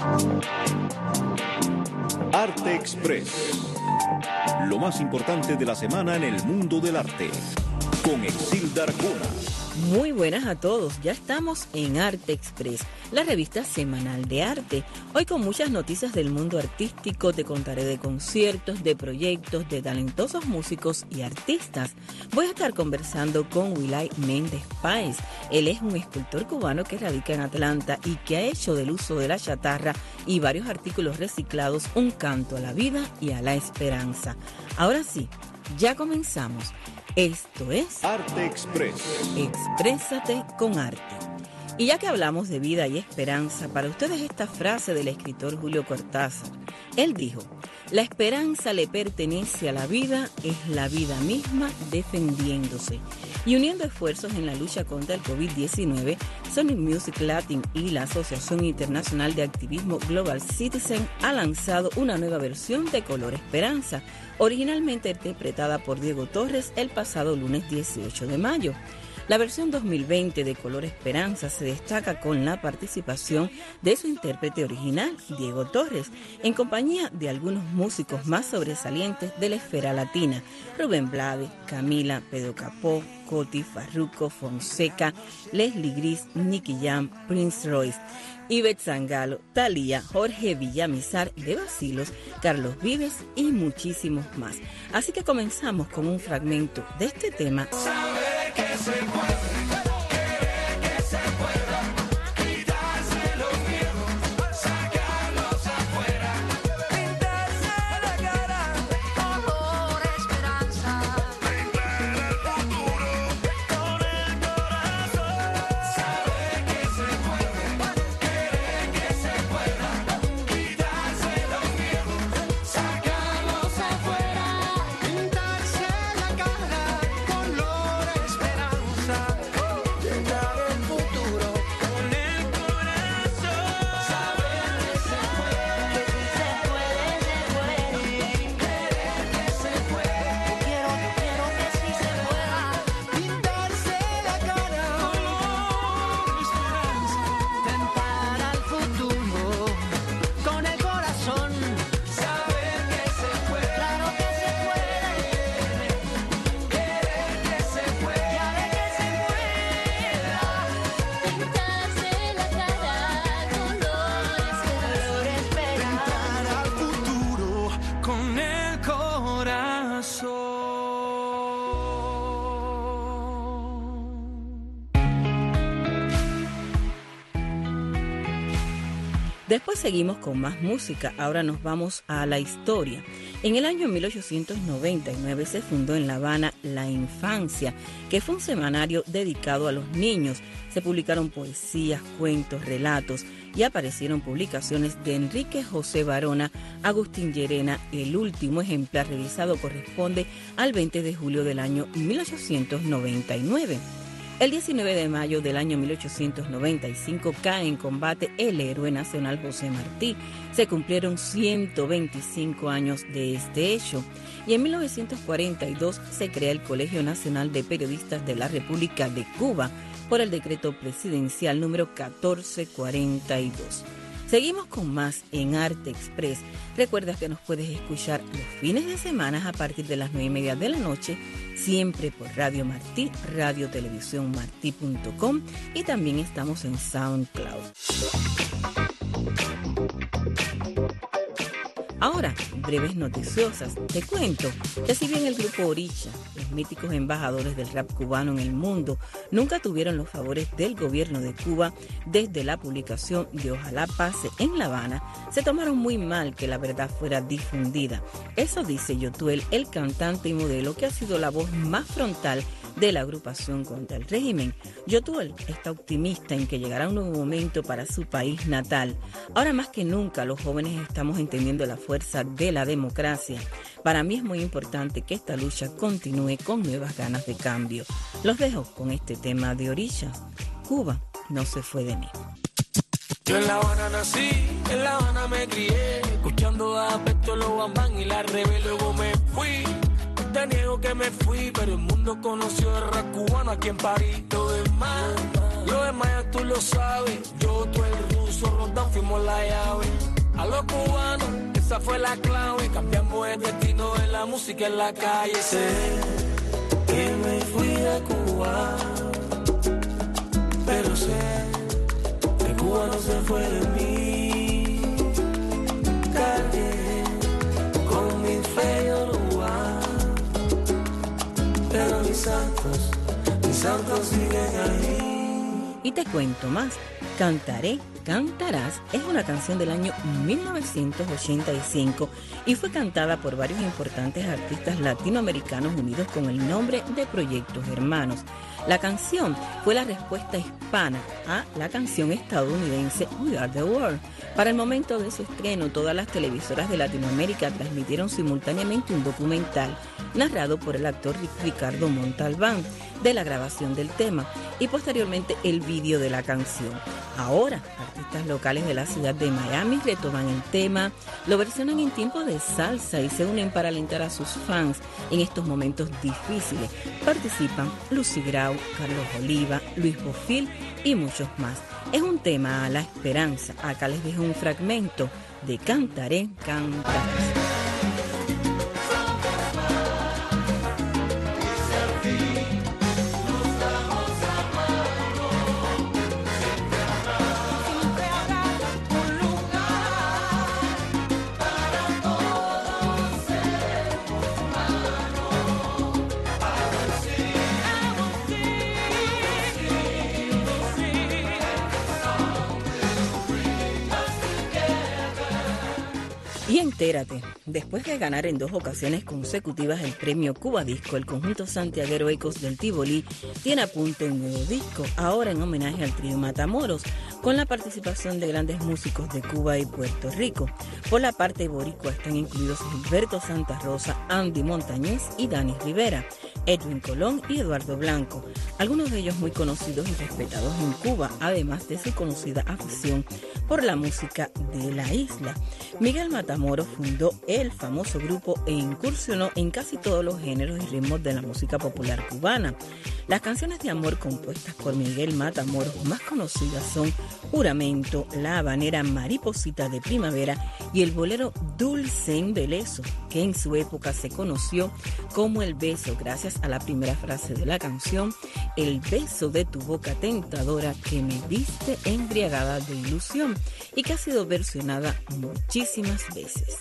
Arte Express. Lo más importante de la semana en el mundo del arte. Con Exilda Arjona. Muy buenas a todos, ya estamos en Arte Express, la revista semanal de arte. Hoy con muchas noticias del mundo artístico, te contaré de conciertos, de proyectos, de talentosos músicos y artistas. Voy a estar conversando con Wilay Méndez Páez. Él es un escultor cubano que radica en Atlanta y que ha hecho del uso de la chatarra y varios artículos reciclados un canto a la vida y a la esperanza. Ahora sí, ya comenzamos. Esto es Arte Express. Exprésate con arte. Y ya que hablamos de vida y esperanza, para ustedes esta frase del escritor Julio Cortázar. Él dijo: la esperanza le pertenece a la vida, es la vida misma defendiéndose. Y uniendo esfuerzos en la lucha contra el COVID-19, Sonic Music Latin y la Asociación Internacional de Activismo Global Citizen ha lanzado una nueva versión de Color Esperanza, originalmente interpretada por Diego Torres el pasado lunes 18 de mayo. La versión 2020 de Color Esperanza se destaca con la participación de su intérprete original, Diego Torres, en compañía de algunos músicos más sobresalientes de la esfera latina: Rubén Blades, Camila, Pedro Capó, Coti, Farruko, Fonseca, Leslie Gris, Nicky Jam, Prince Royce, Ivette Sangalo, Thalía, Jorge Villamizar de Bacilos, Carlos Vives y muchísimos más. Así que comenzamos con un fragmento de este tema. Saber que se puede, querer que se pueda, quitarse los miedos, sacarlos afuera, pintarse la cara, color esperanza, pintar el futuro con el corazón. Saber que se puede, querer que se pueda, quitarse los miedos, sacarlos afuera, pintarse la cara, color esperanza, pintar el futuro con el corazón. Saber que se puede, querer que se puede, yo quiero que sí se pueda, pintarse la cara, color esperanza, tentar al futuro con el corazón. Saber que se puede, claro que se puede, querer que se puede, ya ve que se pueda, Pintarse la cara, color esperanza. tentar al futuro con el corazón. Después seguimos con más música, ahora nos vamos a la historia. En el año 1899 se fundó en La Habana La Infancia, que fue un semanario dedicado a los niños. Se publicaron poesías, cuentos, relatos y aparecieron publicaciones de Enrique José Barona, Agustín Llerena. El último ejemplar revisado corresponde al 20 de julio del año 1899. El 19 de mayo del año 1895 cae en combate el héroe nacional José Martí. Se cumplieron 125 años de este hecho. Y en 1942 se crea el Colegio Nacional de Periodistas de la República de Cuba por el decreto presidencial número 1442. Seguimos con más en Arte Express. Recuerda que nos puedes escuchar los fines de semana a partir de las 9:30 de la noche, siempre por Radio Martí, radiotelevisiónmartí.com, y también estamos en SoundCloud. Ahora, breves noticiosas. Te cuento que si bien el grupo Orisha, los míticos embajadores del rap cubano en el mundo, nunca tuvieron los favores del gobierno de Cuba desde la publicación de Ojalá Pase en La Habana, se tomaron muy mal que la verdad fuera difundida. Eso dice Yotuel, el cantante y modelo que ha sido la voz más frontal de la agrupación contra el régimen. Yotuel está optimista en que llegará un nuevo momento para su país natal. Ahora más que nunca los jóvenes estamos entendiendo la fuerza de la democracia. Para mí es muy importante que esta lucha continúe con nuevas ganas de cambio. Los dejo con este tema de Orisha. Cuba no se fue de mí. Yo en La Habana nací, en La Habana me crié, escuchando a Beto, los Bambán y la Rebel. Luego me fui, te niego que me fui, pero el mundo conoció el rap cubano aquí en París. Lo demás ya tú lo sabes, yo, tú, el ruso, Roldán, fuimos la llave. a los cubanos, esa fue la clave. Cambiamos el destino en la música, en la calle. Sé que me fui de Cuba, pero sé que Cuba no se fue de mí. Cargué con mi fe y Uruguay, pero mis santos siguen ahí. Y te cuento más. Cantaré, cantarás es una canción del año 1985 y fue cantada por varios importantes artistas latinoamericanos unidos con el nombre de Proyectos Hermanos. La canción fue la respuesta hispana a la canción estadounidense We Are the World. Para el momento de su estreno, todas las televisoras de Latinoamérica transmitieron simultáneamente un documental narrado por el actor Ricardo Montalbán de la grabación del tema y posteriormente el vídeo de la canción. Ahora, artistas locales de la ciudad de Miami retoman el tema, lo versionan en tiempo de salsa y se unen para alentar a sus fans en estos momentos difíciles. Participan Lucy Grau, Carlos Oliva, Luis Bofil y muchos más. Es un tema a la esperanza. Acá les dejo un fragmento de Cantaré, cantarás. Y entérate, después de ganar en 2 ocasiones consecutivas el premio Cuba Disco, el conjunto santiaguero Ecos del Tibolí tiene a punto un nuevo disco, ahora en homenaje al trío Matamoros, con la participación de grandes músicos de Cuba y Puerto Rico. Por la parte boricua están incluidos Gilberto Santa Rosa, Andy Montañez y Dani Rivera, Edwin Colón y Eduardo Blanco, algunos de ellos muy conocidos y respetados en Cuba, además de su conocida afición por la música de la isla. Miguel Matamoros fundó el famoso grupo e incursionó en casi todos los géneros y ritmos de la música popular cubana. Las canciones de amor compuestas por Miguel Matamoros más conocidas son Juramento, La Habanera Mariposita de Primavera y el bolero Dulce Embeleso, que en su época se conoció como El Beso, gracias a la primera frase de la canción, el beso de tu boca tentadora que me diste embriagada de ilusión, y que ha sido versionada muchísimas veces.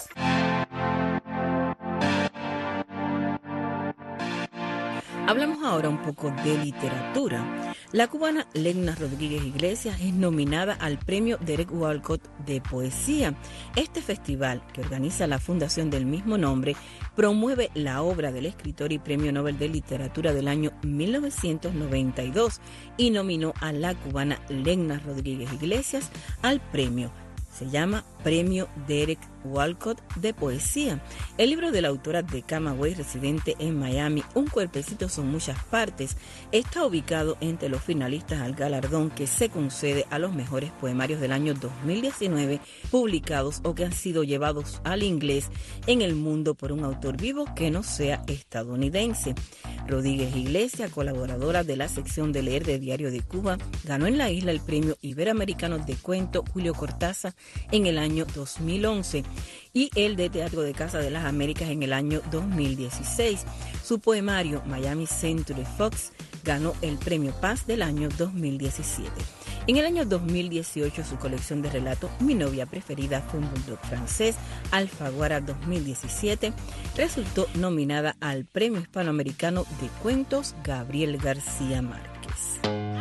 Hablamos ahora un poco de literatura. La cubana Legna Rodríguez Iglesias es nominada al premio Derek Walcott de poesía. Este festival, que organiza la fundación del mismo nombre, promueve la obra del escritor y premio Nobel de Literatura del año 1992 y nominó a la cubana Legna Rodríguez Iglesias al premio. Se llama Premio Derek Walcott de Poesía. El libro de la autora de Camagüey, residente en Miami, Un cuerpecito son muchas partes, está ubicado entre los finalistas al galardón que se concede a los mejores poemarios del año 2019 publicados o que han sido llevados al inglés en el mundo por un autor vivo que no sea estadounidense. Rodríguez Iglesias, colaboradora de la sección de Leer de Diario de Cuba, ganó en la isla el Premio Iberoamericano de Cuento Julio Cortázar en el año 2011 y el de Teatro de Casa de las Américas en el año 2016. Su poemario Miami Century Fox ganó el Premio Paz del año 2017. En el año 2018 su colección de relatos Mi novia preferida fue un bulldog francés, Alfaguara 2017, resultó nominada al Premio Hispanoamericano de Cuentos Gabriel García Márquez.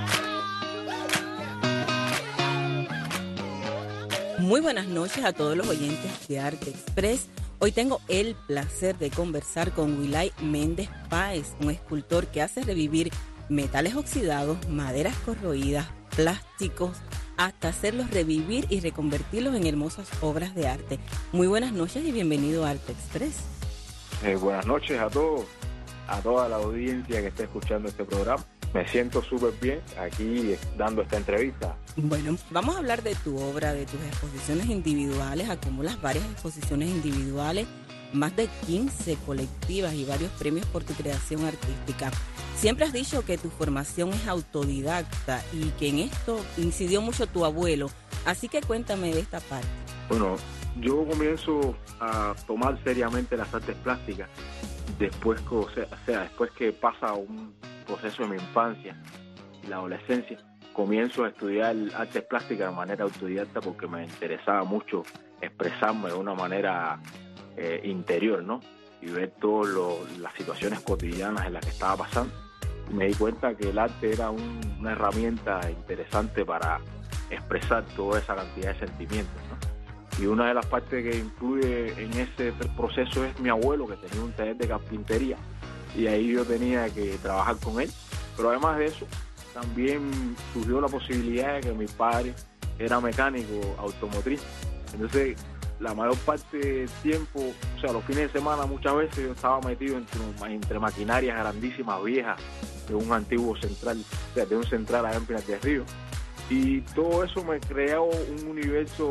Muy buenas noches a todos los oyentes de Arte Express. Hoy tengo el placer de conversar con Wilay Méndez Páez, un escultor que hace revivir metales oxidados, maderas corroídas, plásticos, hasta hacerlos revivir y reconvertirlos en hermosas obras de arte. Muy buenas noches y bienvenido a Arte Express. Buenas noches a todos, a toda la audiencia que está escuchando este programa. Me siento súper bien aquí dando esta entrevista. Bueno, vamos a hablar de tu obra, de tus exposiciones individuales. Acumulas varias exposiciones individuales, más de 15 colectivas y varios premios por tu creación artística. Siempre has dicho que tu formación es autodidacta y que en esto incidió mucho tu abuelo. Así que cuéntame de esta parte. Bueno, yo comienzo a tomar seriamente las artes plásticas después después que pasa un proceso de mi infancia y la adolescencia. Comienzo a estudiar artes plásticas de manera autodidacta porque me interesaba mucho expresarme de una manera interior, ¿no? Y ver todas las situaciones cotidianas en las que estaba pasando. Y me di cuenta que el arte era una herramienta interesante para expresar toda esa cantidad de sentimientos, ¿no? Y una de las partes que influye en ese proceso es mi abuelo, que tenía un taller de carpintería, y ahí yo tenía que trabajar con él. Pero además de eso, también surgió la posibilidad de que mi padre era mecánico automotriz. Entonces, la mayor parte del tiempo, o sea, los fines de semana muchas veces yo estaba metido entre maquinarias grandísimas, viejas, de un antiguo central, o sea, de un central allá en Pinar del Río. Y todo eso me creó un universo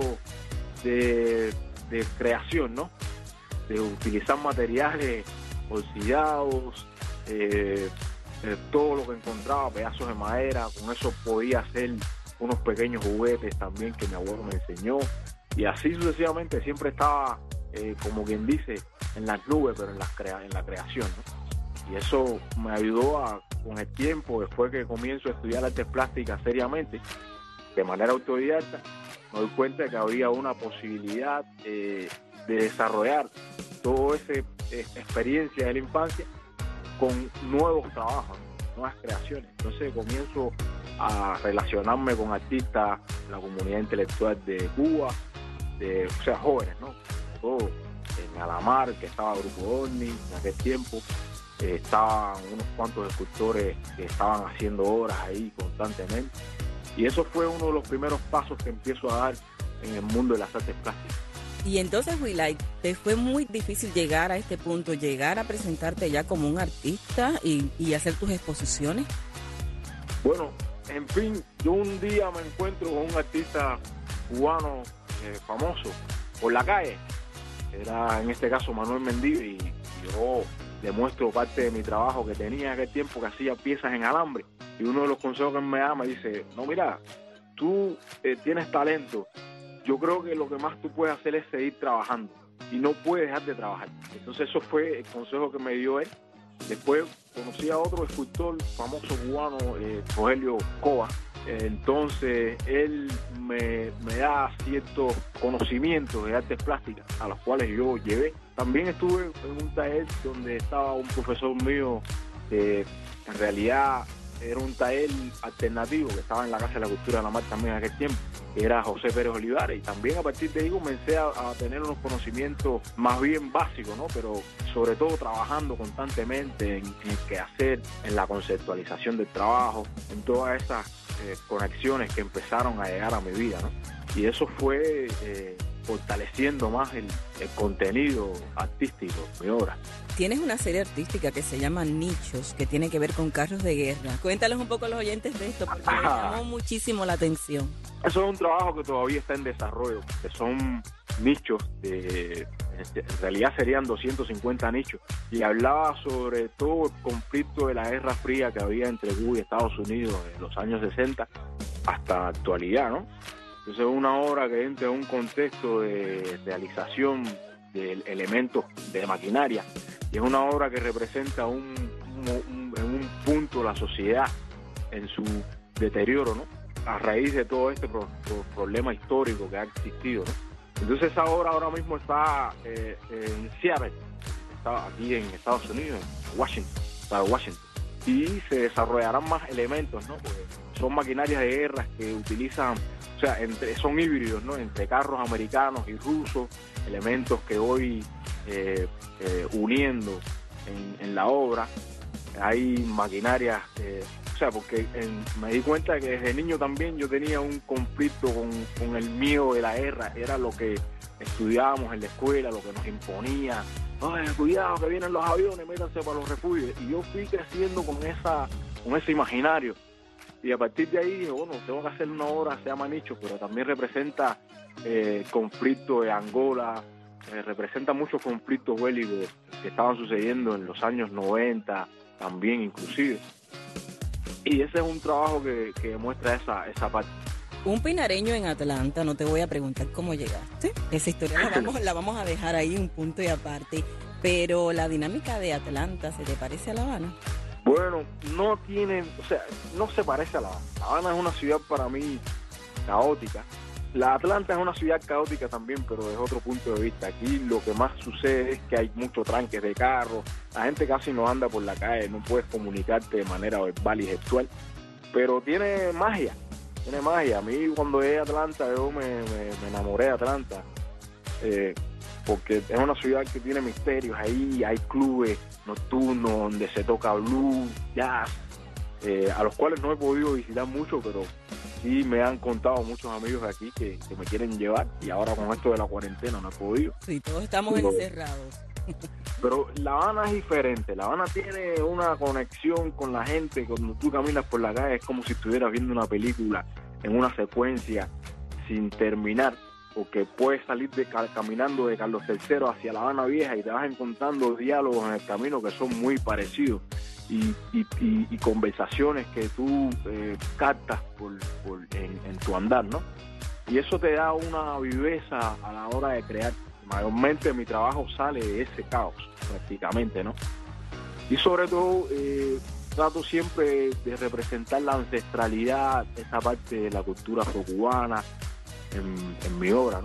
de creación, ¿no? De utilizar materiales oxidados, todo lo que encontraba, pedazos de madera. Con eso podía hacer unos pequeños juguetes también que mi abuelo me enseñó. Y así sucesivamente siempre estaba, como quien dice, en las nubes, pero en la creación, ¿no? Y eso me ayudó con el tiempo, después que comienzo a estudiar artes plásticas seriamente, de manera autodidacta, me doy cuenta de que había una posibilidad de desarrollar toda esa experiencia de la infancia con nuevos trabajos, nuevas creaciones. Entonces comienzo a relacionarme con artistas de la comunidad intelectual de Cuba, o sea, jóvenes, ¿no? Todo en Alamar, que estaba Grupo Orni en aquel tiempo, estaban unos cuantos escultores que estaban haciendo obras ahí constantemente. Y eso fue uno de los primeros pasos que empiezo a dar en el mundo de las artes plásticas. Y entonces, Willay, ¿te fue muy difícil llegar a este punto, llegar a presentarte ya como un artista y hacer tus exposiciones? Bueno, en fin, yo un día me encuentro con un artista cubano famoso por la calle. Era en este caso Manuel Mendive, y yo le muestro parte de mi trabajo que tenía en aquel tiempo, que hacía piezas en alambre. Y uno de los consejos que él me da me dice: no, mira, tú tienes talento. Yo creo que lo que más tú puedes hacer es seguir trabajando y no puedes dejar de trabajar. Entonces eso fue el consejo que me dio él. Después conocí a otro escultor famoso cubano, Rogelio Cova. Entonces él me da ciertos conocimientos de artes plásticas a los cuales yo llevé. También estuve en un taller donde estaba un profesor mío que en realidad era un taller alternativo que estaba en la Casa de la Cultura de la Mar también en aquel tiempo, que era José Pérez Olivares, y también a partir de ahí comencé a tener unos conocimientos más bien básicos, ¿no? Pero sobre todo trabajando constantemente en qué hacer, en la conceptualización del trabajo, en todas esas conexiones que empezaron a llegar a mi vida, ¿no? Y eso fue fortaleciendo más el contenido artístico de mi obra. Tienes una serie artística que se llama Nichos, que tiene que ver con carros de guerra. Cuéntales un poco a los oyentes de esto, porque me llamó muchísimo la atención. Eso es un trabajo que todavía está en desarrollo, que son nichos, en realidad serían 250 nichos, y hablaba sobre todo el conflicto de la Guerra Fría que había entre Cuba y Estados Unidos en los años 60 hasta la actualidad, ¿no? Entonces es una obra que entra en un contexto de realización de elementos de maquinaria, y es una obra que representa en un punto la sociedad en su deterioro, ¿no? A raíz de todo este problema histórico que ha existido, ¿no? Entonces esa obra ahora mismo está en Seattle, está aquí en Estados Unidos, en Washington, y se desarrollarán más elementos, ¿no? Porque son maquinarias de guerra que utilizan, o sea, son híbridos, ¿no? Entre carros americanos y rusos, elementos que voy uniendo en la obra. Hay maquinarias, o sea, porque me di cuenta que desde niño también yo tenía un conflicto con el miedo de la guerra. Era lo que estudiábamos en la escuela, lo que nos imponía. Ay, cuidado que vienen los aviones, métanse para los refugios. Y yo fui creciendo con ese imaginario. Y a partir de ahí dije, bueno, tengo que hacer una obra, se llama Nicho, pero también representa el conflicto de Angola, representa muchos conflictos bélicos que estaban sucediendo en los años 90, también inclusive. Y ese es un trabajo que muestra esa parte. Un pinareño en Atlanta, no te voy a preguntar cómo llegaste. Esa historia la vamos a dejar ahí un punto y aparte. Pero la dinámica de Atlanta, ¿se te parece a La Habana? Bueno, no tiene, o sea, no se parece a La Habana. La Habana es una ciudad para mí caótica. La Atlanta es una ciudad caótica también, pero desde otro punto de vista. Aquí lo que más sucede es que hay muchos tranques de carros, la gente casi no anda por la calle, no puedes comunicarte de manera verbal y gestual, pero tiene magia. Tiene magia. A mí cuando llegué a Atlanta, yo me enamoré de Atlanta, porque es una ciudad que tiene misterios. Ahí hay clubes nocturnos donde se toca blues, jazz, a los cuales no he podido visitar mucho, pero sí me han contado muchos amigos de aquí que me quieren llevar, y ahora con esto de la cuarentena no he podido. Sí, todos estamos encerrados. Pero La Habana es diferente. La Habana tiene una conexión con la gente. Cuando tú caminas por la calle es como si estuvieras viendo una película en una secuencia sin terminar, porque puedes salir caminando de Carlos III hacia La Habana Vieja y te vas encontrando diálogos en el camino que son muy parecidos, y conversaciones que tú captas en tu andar, ¿no? Y eso te da una viveza a la hora de crear. Mayormente mi trabajo sale de ese caos, prácticamente, ¿no? Y sobre todo trato siempre de representar la ancestralidad, esa parte de la cultura afrocubana en mi obra, ¿no?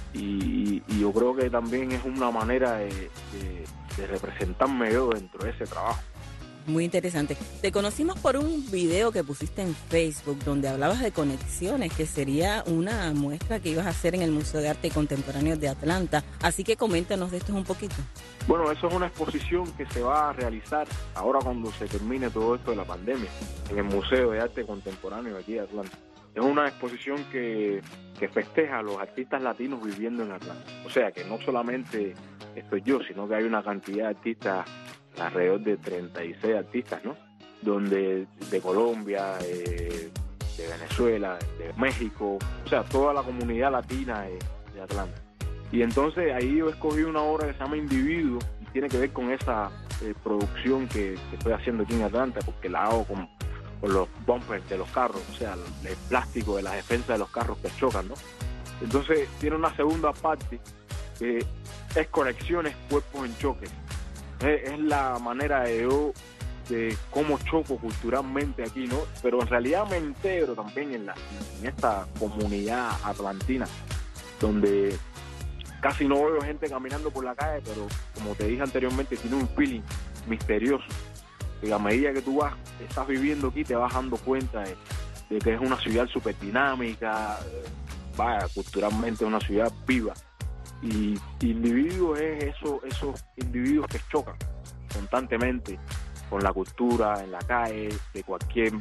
Y yo creo que también es una manera de representarme yo dentro de ese trabajo. Muy interesante. Te conocimos por un video que pusiste en Facebook donde hablabas de conexiones, que sería una muestra que ibas a hacer en el Museo de Arte Contemporáneo de Atlanta. Así que coméntanos de esto un poquito. Bueno, eso es una exposición que se va a realizar ahora cuando se termine todo esto de la pandemia, en el Museo de Arte Contemporáneo de aquí de Atlanta. Es una exposición que festeja a los artistas latinos viviendo en Atlanta. O sea, que no solamente estoy yo, sino que hay una cantidad de artistas, alrededor de 36 artistas, ¿no? Donde de Colombia, de Venezuela, de México, o sea, toda la comunidad latina de Atlanta. Y entonces ahí yo escogí una obra que se llama Individuo, y tiene que ver con esa producción que estoy haciendo aquí en Atlanta, porque la hago con los bumpers de los carros, o sea, el plástico de las defensas de los carros que chocan, ¿no? Entonces tiene una segunda parte que es Conexiones, Cuerpos en Choque. Es la manera de cómo choco culturalmente aquí, ¿no? Pero en realidad me integro también en esta comunidad atlantina, donde casi no veo gente caminando por la calle, pero como te dije anteriormente, tiene un feeling misterioso. Y a medida que tú estás viviendo aquí, te vas dando cuenta de que es una ciudad súper dinámica, culturalmente es una ciudad viva. Y Individuo es esos individuos que chocan constantemente con la cultura en la calle, de cualquier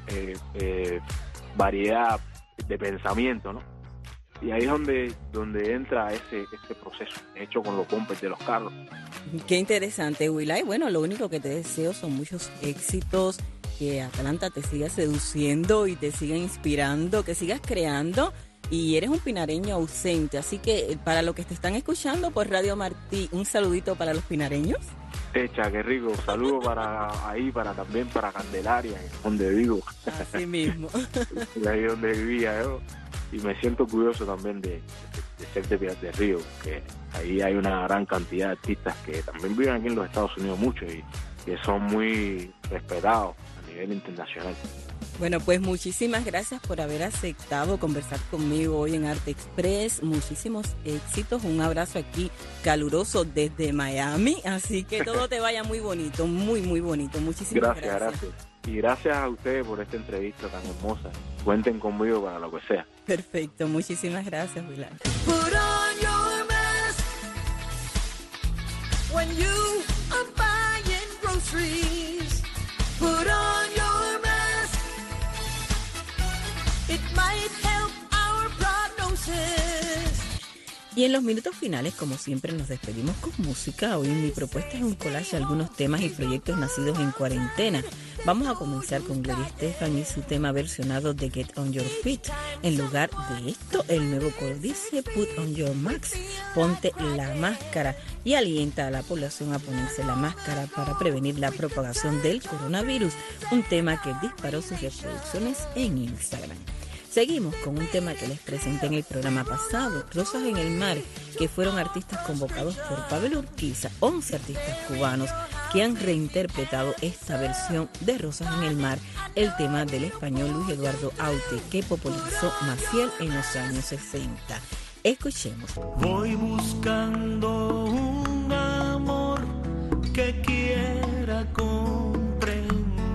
variedad de pensamiento, ¿no? Y ahí es donde entra ese proceso hecho con los bumpers de los carros. Qué interesante, Willay. Bueno, lo único que te deseo son muchos éxitos, que Atlanta te siga seduciendo y te siga inspirando, que sigas creando. Y eres un pinareño ausente, así que para los que te están escuchando por Radio Martí, un saludito para los pinareños. Echa, qué rico. Saludos también para Candelaria, donde vivo. Así mismo. Ahí donde vivía yo. Y me siento curioso también de ser de Pinar del Río, que ahí hay una gran cantidad de artistas que también viven aquí en los Estados Unidos mucho y que son muy respetados a nivel internacional. Bueno, pues muchísimas gracias por haber aceptado conversar conmigo hoy en Arte Express. Muchísimos éxitos. Un abrazo aquí caluroso desde Miami. Así que todo te vaya muy bonito, muy, muy bonito. Muchísimas gracias. Gracias. Y gracias a ustedes por esta entrevista tan hermosa. Cuenten conmigo para lo que sea. Perfecto. Muchísimas gracias, Willay. Put on your mask when you are buying groceries. Put on your mask. It might help our prognosis. Y en los minutos finales, como siempre, nos despedimos con música. Hoy mi propuesta es un collage de algunos temas y proyectos nacidos en cuarentena. Vamos a comenzar con Gloria Estefan y su tema versionado de Get On Your Feet. En lugar de esto, el nuevo coro dice Put On Your Mask, ponte la máscara, y alienta a la población a ponerse la máscara para prevenir la propagación del coronavirus, un tema que disparó sus reproducciones en Instagram. Seguimos con un tema que les presenté en el programa pasado, Rosas en el Mar, que fueron artistas convocados por Pavel Urquiza, 11 artistas cubanos que han reinterpretado esta versión de Rosas en el Mar, el tema del español Luis Eduardo Aute, que popularizó Maciel en los años 60. Escuchemos. Voy buscando un amor que quiera comprender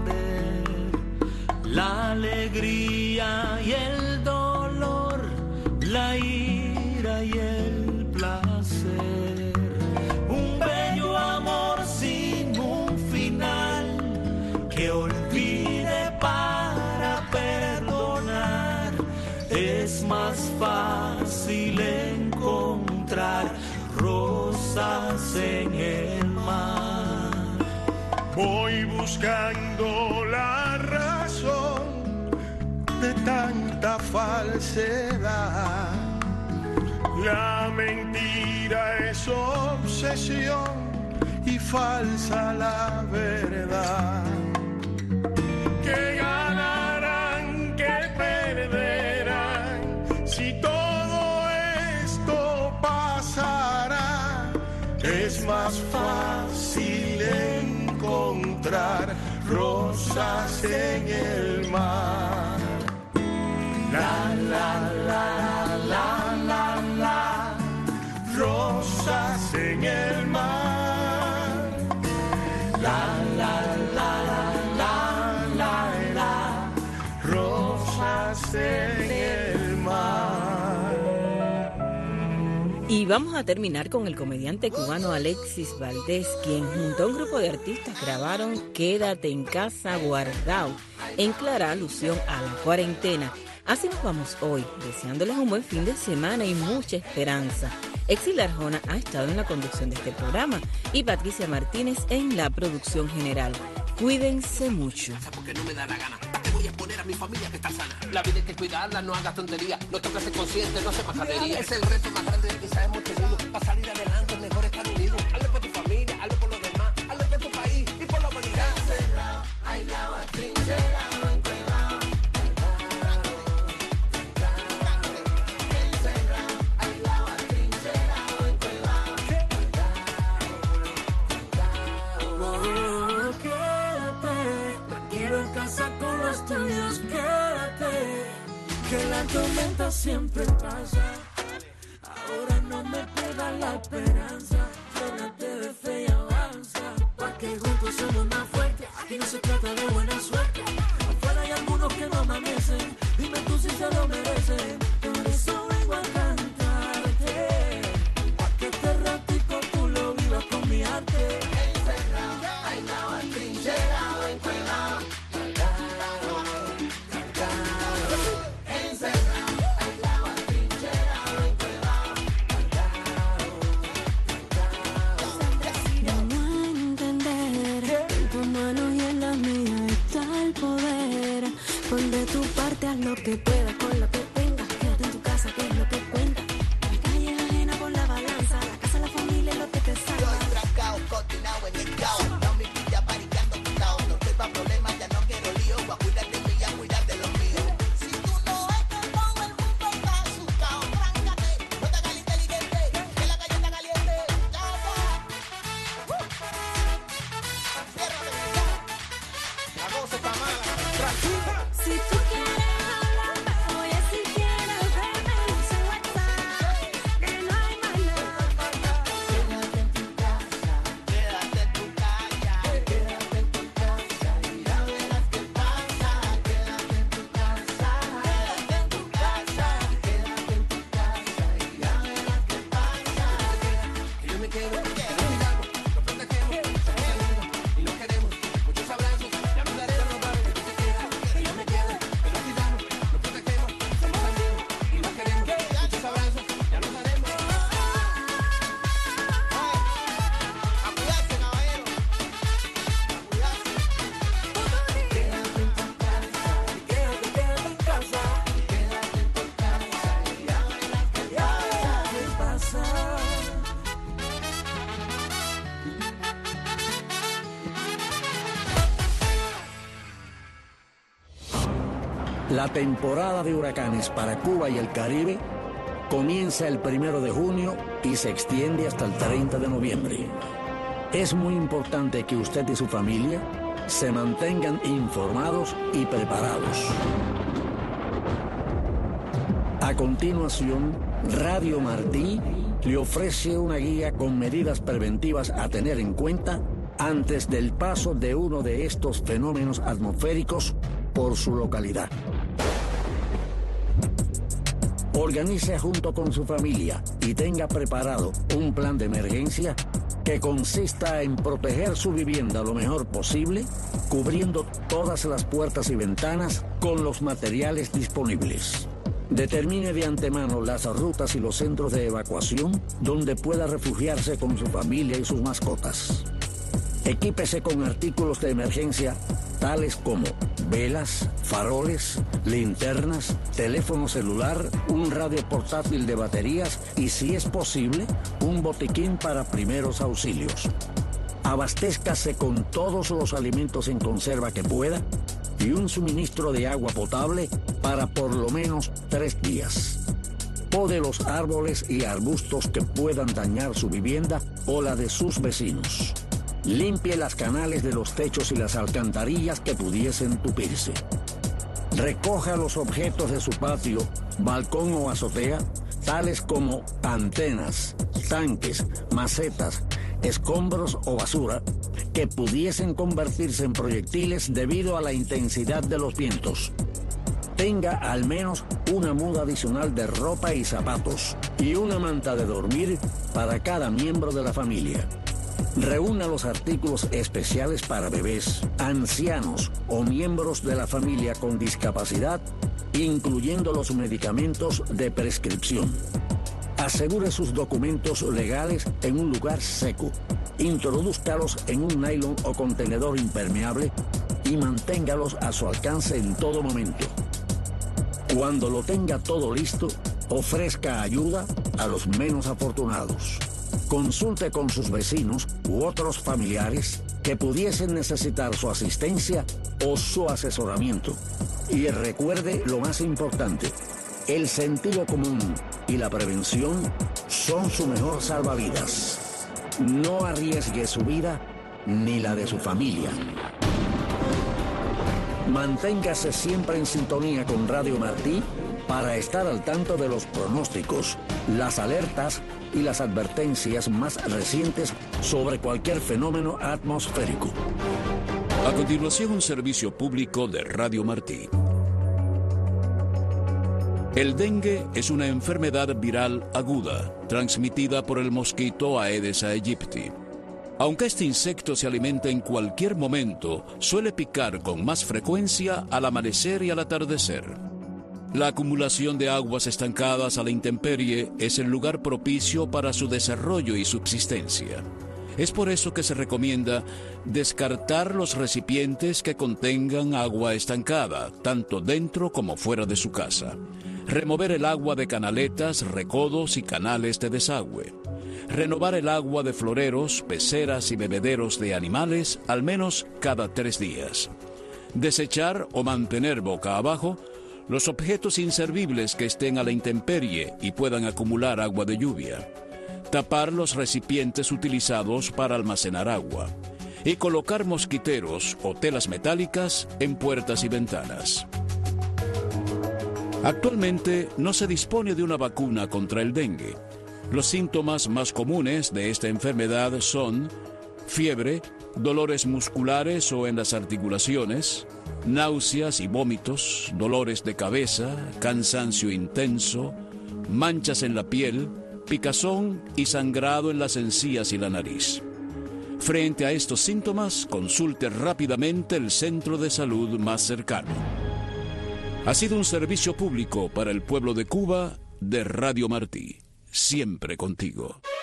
la alegría y el dolor, la ira y el placer. Un bello amor sin un final que olvide para perdonar. Es más fácil encontrar rosas en el mar. Voy buscando la razón de tanta falsedad. La mentira es obsesión y falsa la verdad. Que ganarán, que perderán, si todo esto pasará. Es más fácil encontrar rosas en el mar. La la la la la la, rosas en el mar. La la la la la la, rosas en el mar. Y vamos a terminar con el comediante cubano Alexis Valdés, quien junto a un grupo de artistas grabaron Quédate en casa guardado, en clara alusión a la cuarentena. Así nos vamos hoy, deseándoles un buen fin de semana y mucha esperanza. Exilda Arjona ha estado en la conducción de este programa y Patricia Martínez en la producción general. Cuídense mucho. Porque no me da la gana. Te voy a exponer a mi familia que está sana. La vida hay que cuidarla, no hagas tonterías. No toca ser consciente, no hacer majadería. Es el reto más grande que quizás hemos tenido. Para salir adelante, mejor estar unidos. Hazlo por tu familia, hazlo por los demás. Hazlo por tu país y por la humanidad. Encerrado, aislado, atrincherado, encuevado. Encerrado, aislado, atrincherado, encuevado. Quédate, tranquilo en casa con los tuyos, quédate, que la tormenta siempre pasa. Ahora no me pierdas la esperanza, llénate de fe y avanza, porque juntos somos más fuertes. Aquí no se trata de buena suerte, afuera hay algunos que no amanecen, dime tú si se lo merecen. Por eso vengo a cantarte, pa' que este ratico tú lo vivas con mi arte. Pon de tu parte, haz lo que puedas con lo que tengas. Quédate en tu casa, que es lo que cuenta. La calle ajena por la balanza, la casa, la familia es lo que te salva. Estoy trancado, coordinado en el caos. No me pilla paricando quitado. No te va problemas, ya no quiero lío. Voy a cuidar de mí y a cuidar de los míos. Si tú no ves que todo el mundo está asustado, tráncate, no te hagas inteligente, que la calle está caliente. Ya está. Ciérrate, ya. La cosa está mala. Tranquila. Si tú quieres hablar, La temporada de huracanes para Cuba y el Caribe comienza el 1 de junio y se extiende hasta el 30 de noviembre. Es muy importante que usted y su familia se mantengan informados y preparados. A continuación, Radio Martí le ofrece una guía con medidas preventivas a tener en cuenta antes del paso de uno de estos fenómenos atmosféricos por su localidad. Organice junto con su familia y tenga preparado un plan de emergencia que consista en proteger su vivienda lo mejor posible, cubriendo todas las puertas y ventanas con los materiales disponibles. Determine de antemano las rutas y los centros de evacuación donde pueda refugiarse con su familia y sus mascotas. Equípese con artículos de emergencia tales como velas, faroles, linternas, teléfono celular, un radio portátil de baterías y, si es posible, un botiquín para primeros auxilios. Abastézcase con todos los alimentos en conserva que pueda y un suministro de agua potable para por lo menos 3 días. Pode los árboles y arbustos que puedan dañar su vivienda o la de sus vecinos. Limpie las canales de los techos y las alcantarillas que pudiesen tupirse. Recoja los objetos de su patio, balcón o azotea, tales como antenas, tanques, macetas, escombros o basura, que pudiesen convertirse en proyectiles debido a la intensidad de los vientos. Tenga al menos una muda adicional de ropa y zapatos y una manta de dormir para cada miembro de la familia. Reúna los artículos especiales para bebés, ancianos o miembros de la familia con discapacidad, incluyendo los medicamentos de prescripción. Asegure sus documentos legales en un lugar seco. Introdúzcalos en un nylon o contenedor impermeable y manténgalos a su alcance en todo momento. Cuando lo tenga todo listo, ofrezca ayuda a los menos afortunados. Consulte con sus vecinos u otros familiares que pudiesen necesitar su asistencia o su asesoramiento. Y recuerde lo más importante: el sentido común y la prevención son su mejor salvavidas. No arriesgue su vida ni la de su familia. Manténgase siempre en sintonía con Radio Martí para estar al tanto de los pronósticos, las alertas y las advertencias más recientes sobre cualquier fenómeno atmosférico. A continuación, un servicio público de Radio Martí. El dengue es una enfermedad viral aguda, transmitida por el mosquito Aedes aegypti. Aunque este insecto se alimenta en cualquier momento, suele picar con más frecuencia al amanecer y al atardecer. La acumulación de aguas estancadas a la intemperie es el lugar propicio para su desarrollo y subsistencia. Es por eso que se recomienda descartar los recipientes que contengan agua estancada, tanto dentro como fuera de su casa. Remover el agua de canaletas, recodos y canales de desagüe. Renovar el agua de floreros, peceras y bebederos de animales al menos cada 3 días. Desechar o mantener boca abajo los objetos inservibles que estén a la intemperie y puedan acumular agua de lluvia. Tapar los recipientes utilizados para almacenar agua. Y colocar mosquiteros o telas metálicas en puertas y ventanas. Actualmente no se dispone de una vacuna contra el dengue. Los síntomas más comunes de esta enfermedad son fiebre, dolores musculares o en las articulaciones, náuseas y vómitos, dolores de cabeza, cansancio intenso, manchas en la piel, picazón y sangrado en las encías y la nariz. Frente a estos síntomas, consulte rápidamente el centro de salud más cercano. Ha sido un servicio público para el pueblo de Cuba de Radio Martí. Siempre contigo.